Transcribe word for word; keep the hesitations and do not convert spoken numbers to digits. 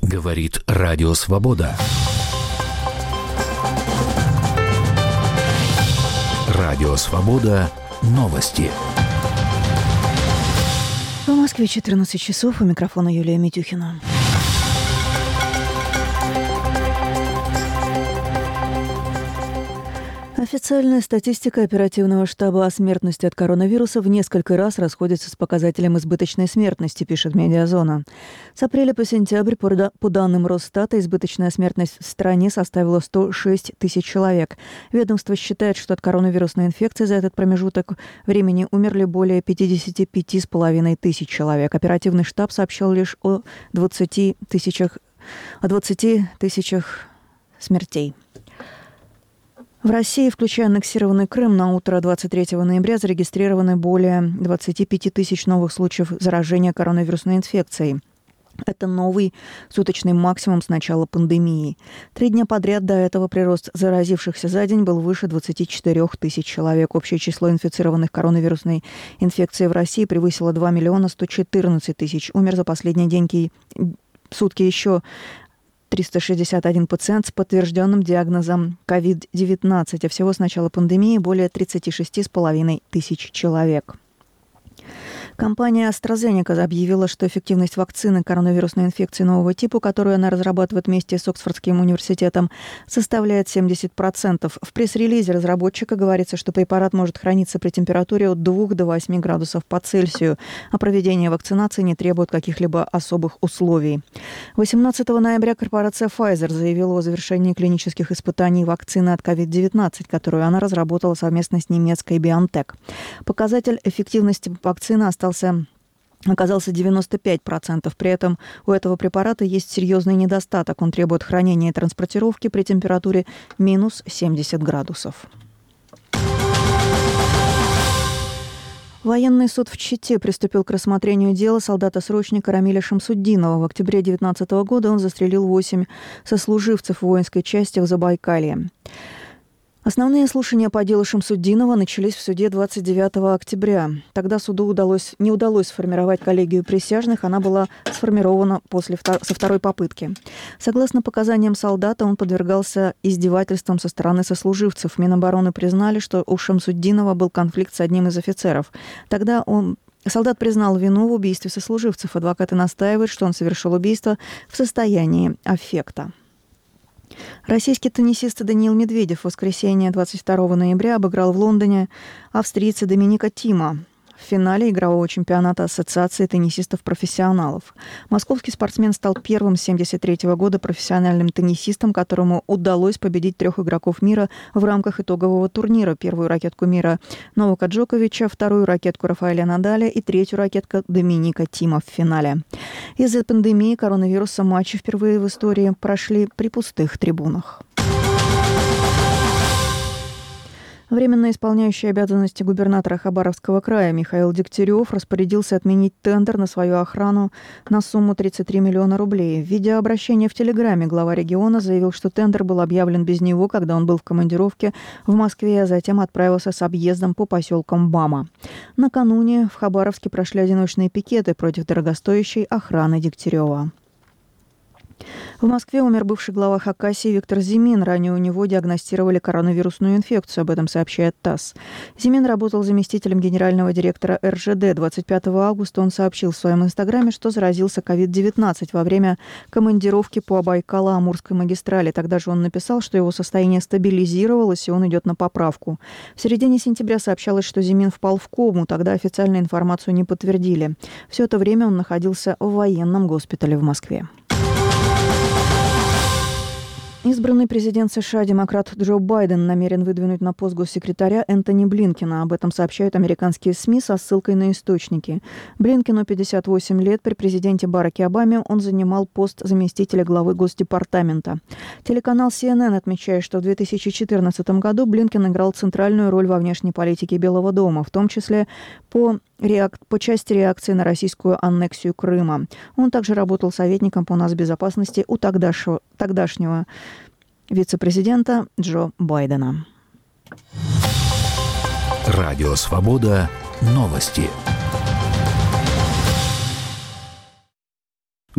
Говорит Радио Свобода. Радио Свобода. Новости. В Москве четырнадцать часов. У микрофона Юлия Митюхина. Официальная статистика оперативного штаба о смертности от коронавируса в несколько раз расходится с показателем избыточной смертности, пишет «Медиазона». С апреля по сентябрь, по данным Росстата, избыточная смертность в стране составила сто шесть тысяч человек. Ведомство считает, что от коронавирусной инфекции за этот промежуток времени умерли более пятьдесят пять с половиной тысяч человек. Оперативный штаб сообщил лишь о двадцати тысячах, о двадцати тысячах смертей. В России, включая аннексированный Крым, на утро двадцать третьего ноября зарегистрированы более двадцати пяти тысяч новых случаев заражения коронавирусной инфекцией. Это новый суточный максимум с начала пандемии. Три дня подряд до этого прирост заразившихся за день был выше двадцати четырёх тысяч человек. Общее число инфицированных коронавирусной инфекцией в России превысило два миллиона сто четырнадцать тысяч. Умер за последние деньги, сутки еще триста шестьдесят один пациент с подтвержденным диагнозом ковид девятнадцать, а всего с начала пандемии более тридцати шести с половиной тысяч человек. Компания AstraZeneca объявила, что эффективность вакцины коронавирусной инфекции нового типа, которую она разрабатывает вместе с Оксфордским университетом, составляет семьдесят процентов. В пресс-релизе разработчика говорится, что препарат может храниться при температуре от двух до восьми градусов по Цельсию, а проведение вакцинации не требует каких-либо особых условий. восемнадцатого ноября корпорация Pfizer заявила о завершении клинических испытаний вакцины от ковид девятнадцать, которую она разработала совместно с немецкой BioNTech. Показатель эффективности вакцины остался оказался девяносто пять процентов. При этом у этого препарата есть серьезный недостаток. Он требует хранения и транспортировки при температуре минус семьдесят градусов. Военный суд в Чите приступил к рассмотрению дела солдата-срочника Рамиля Шамсутдинова. В октябре две тысячи девятнадцатого года он застрелил восемь сослуживцев воинской части в Забайкалье. Основные слушания по делу Шамсутдинова начались в суде двадцать девятого октября. Тогда суду удалось, не удалось сформировать коллегию присяжных, она была сформирована после, со второй попытки. Согласно показаниям солдата, он подвергался издевательствам со стороны сослуживцев. Минобороны признали, что у Шамсутдинова был конфликт с одним из офицеров. Тогда он... Солдат признал вину в убийстве сослуживцев. Адвокаты настаивают, что он совершил убийство в состоянии аффекта. Российский теннисист Даниил Медведев в воскресенье двадцать второго ноября обыграл в Лондоне австрийца Доминика Тима в финале игрового чемпионата Ассоциации теннисистов-профессионалов. Московский спортсмен стал первым с семьдесят третьего года профессиональным теннисистом, которому удалось победить трех игроков мира в рамках итогового турнира. Первую ракетку мира Новака Джоковича, вторую ракетку Рафаэля Надаля и третью ракетку Доминика Тима в финале. Из-за пандемии коронавируса матчи впервые в истории прошли при пустых трибунах. Временно исполняющий обязанности губернатора Хабаровского края Михаил Дегтярев распорядился отменить тендер на свою охрану на сумму тридцать три миллиона рублей. В видеообращении в Телеграме глава региона заявил, что тендер был объявлен без него, когда он был в командировке в Москве, а затем отправился с объездом по поселкам Бама. Накануне в Хабаровске прошли одиночные пикеты против дорогостоящей охраны Дегтярева. В Москве умер бывший глава Хакасии Виктор Зимин. Ранее у него диагностировали коронавирусную инфекцию, об этом сообщает ТАСС. Зимин работал заместителем генерального директора эр жэ дэ. двадцать пятого августа он сообщил в своем инстаграме, что заразился ковид девятнадцать во время командировки по Байкало-Амурской магистрали. Тогда же он написал, что его состояние стабилизировалось, и он идет на поправку. В середине сентября сообщалось, что Зимин впал в кому. Тогда официально информацию не подтвердили. Все это время он находился в военном госпитале в Москве. Избранный президент США демократ Джо Байден намерен выдвинуть на пост госсекретаря Энтони Блинкена. Об этом сообщают американские СМИ со ссылкой на источники. Блинкену пятьдесят восемь лет. При президенте Бараке Обаме он занимал пост заместителя главы Госдепартамента. Телеканал си эн эн отмечает, что в две тысячи четырнадцатом году Блинкен играл центральную роль во внешней политике Белого дома, в том числе по, реак... по части реакции на российскую аннексию Крыма. Он также работал советником по нацбезопасности у тогдашнего, тогдашнего вице-президента Джо Байдена. Радио Свобода. Новости.